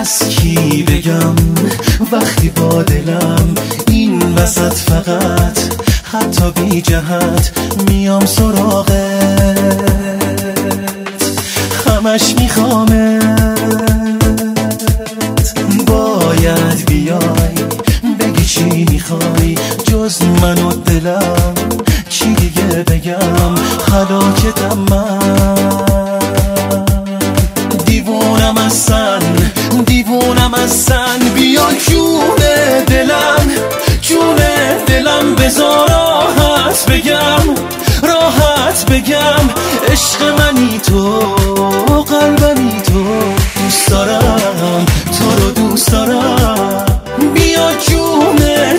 از کی بگم وقتی با دلم این وسط فقط حتی بی جهت میام سراغت، همش میخوامت. باید بیای بگی چی میخوای جز من و دلم، چی دیگه بگم هلاکتم من. دیوونم ازن بیا جون دلم بذار راحت بگم عشق منی تو قلبمی تو، دوست دارم تو رو دوست دارم. بیا جون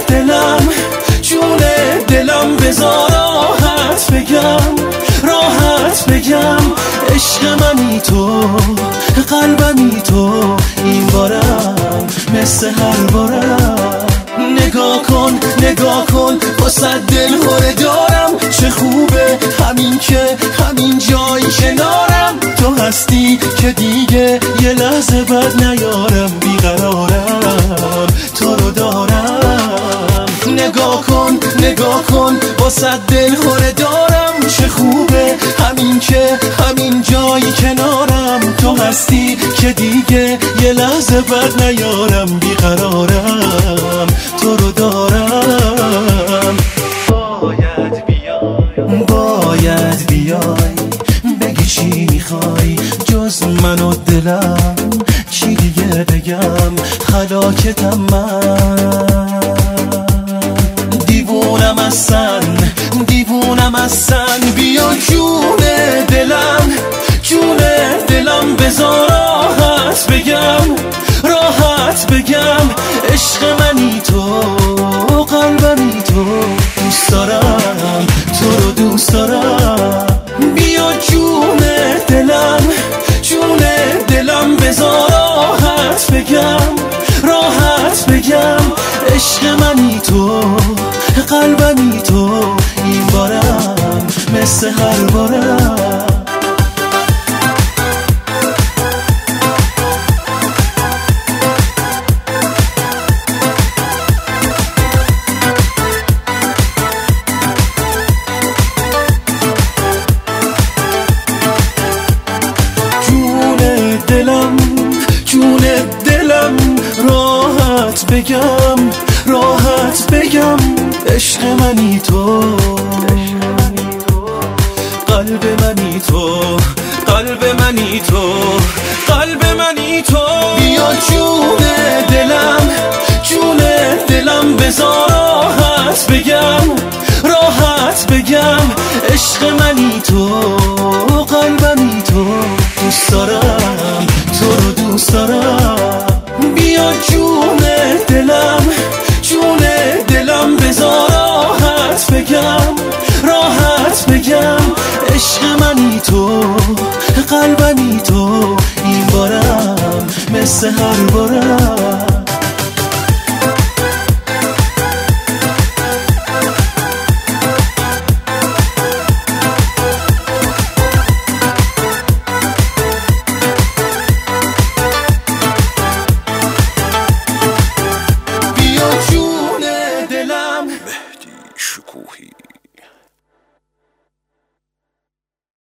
دلم بذار راحت بگم عشق منی تو قلبمی تو، این بارم مثل هر بارم. نگاه کن واسه دل خوره دارم، چه خوبه همین جای کنارم. تو هستی که دیگه یه لحظه بد نیارم، بیقرارم تو رو دارم. نگاه کن واسه دل خوره دارم، چه خوبه همین جای کنارم. تو هستی که دیگه یه لحظه بد نیارم، بیقرارم تو رو دارم. باید بیای بگی چی میخوای جز من و دلم، چی دیگه بگم هلاکتم من. دیوونم ازن بیا جون دلم بذار راحت بگم عشق منی تو قلبمی تو، دوست دارم تو رو دوست دارم. بیا جون دلم بذار راحت بگم عشق منی تو قلبمی تو، این بارم مثل هر بارم. جون دلم راحت بگم عشق منی تو قلب منی تو. بیا جون دلم بذار راحت بگم عشق منی تو قلبمی تو، دوست دارم تو رو دوست دارم. بیا جون دلم بذار راحت بگم عشق منی تو قلبمی تو، این بارم مثل هر